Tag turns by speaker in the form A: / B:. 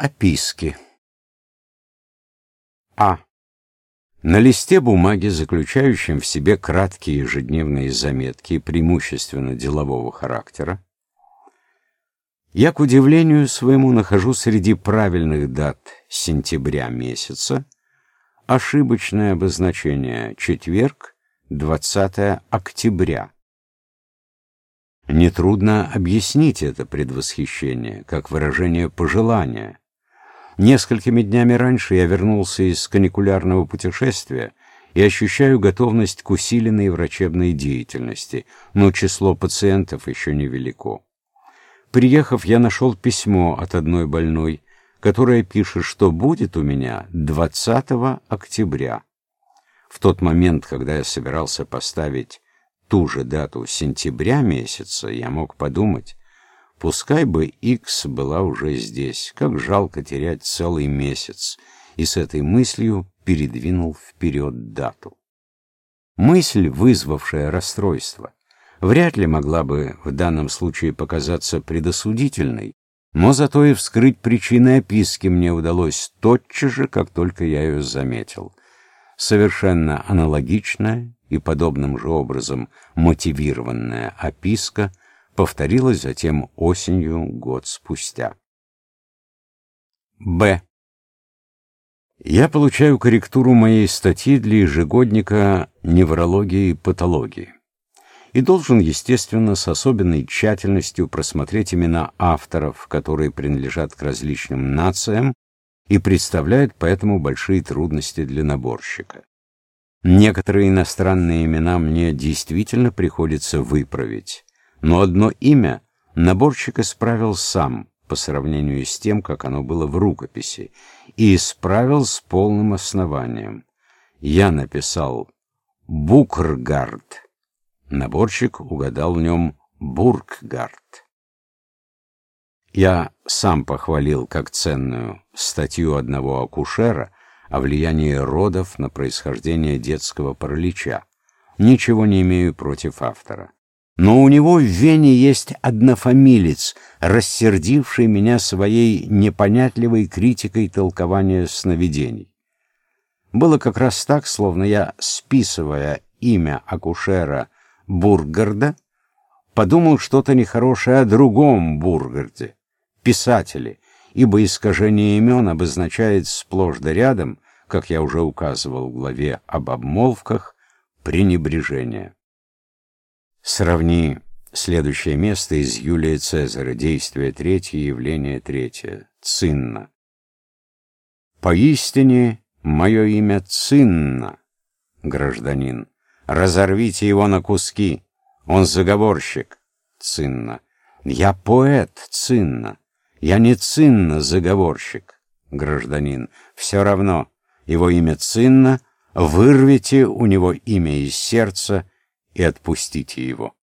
A: Описки. А. На листе бумаги, заключающем в себе краткие ежедневные заметки, преимущественно делового характера, я, к удивлению своему, нахожу среди правильных дат сентября месяца ошибочное обозначение четверг, 20 октября. Нетрудно объяснить это предвосхищение, как выражение пожелания. Несколькими днями раньше я вернулся из каникулярного путешествия и ощущаю готовность к усиленной врачебной деятельности, но число пациентов еще невелико. Приехав, я нашел письмо от одной больной, которая пишет, что будет у меня 20 октября. В тот момент, когда я собирался поставить ту же дату сентября месяца, я мог подумать, пускай бы Икс была уже здесь, как жалко терять целый месяц, и с этой мыслью передвинул вперед дату. Мысль, вызвавшая расстройство, вряд ли могла бы в данном случае показаться предосудительной, но зато и вскрыть причины описки мне удалось тотчас же, как только я ее заметил. Совершенно аналогичная и подобным же образом мотивированная описка повторилась затем осенью год спустя. Б. Я получаю корректуру моей статьи для ежегодника «Неврологии и патологии» и должен, естественно, с особенной тщательностью просмотреть имена авторов, которые принадлежат к различным нациям и представляют поэтому большие трудности для наборщика. Некоторые иностранные имена мне действительно приходится выправить, но одно имя наборщик исправил сам по сравнению с тем, как оно было в рукописи, и исправил с полным основанием. Я написал «Букргард». Наборщик угадал в нем «Бурггард». Я сам похвалил как ценную статью одного акушера о влиянии родов на происхождение детского паралича. Ничего не имею против автора. Но у него в Вене есть однофамилец, рассердивший меня своей непонятливой критикой толкования сновидений. Было как раз так, словно я, списывая имя акушера Бургарда, подумал что-то нехорошее о другом Бургарде, писателе, ибо искажение имен обозначает сплошь да рядом, как я уже указывал в главе об обмолвках, пренебрежение. Сравни следующее место из Юлия Цезаря, действие третье, явление третье, Цинна. «Поистине мое имя Цинна, гражданин. Разорвите его на куски. Он заговорщик, Цинна. Я поэт, Цинна. Я не Цинна, заговорщик, гражданин. Все равно, его имя Цинна, вырвите у него имя из сердца и отпустите его».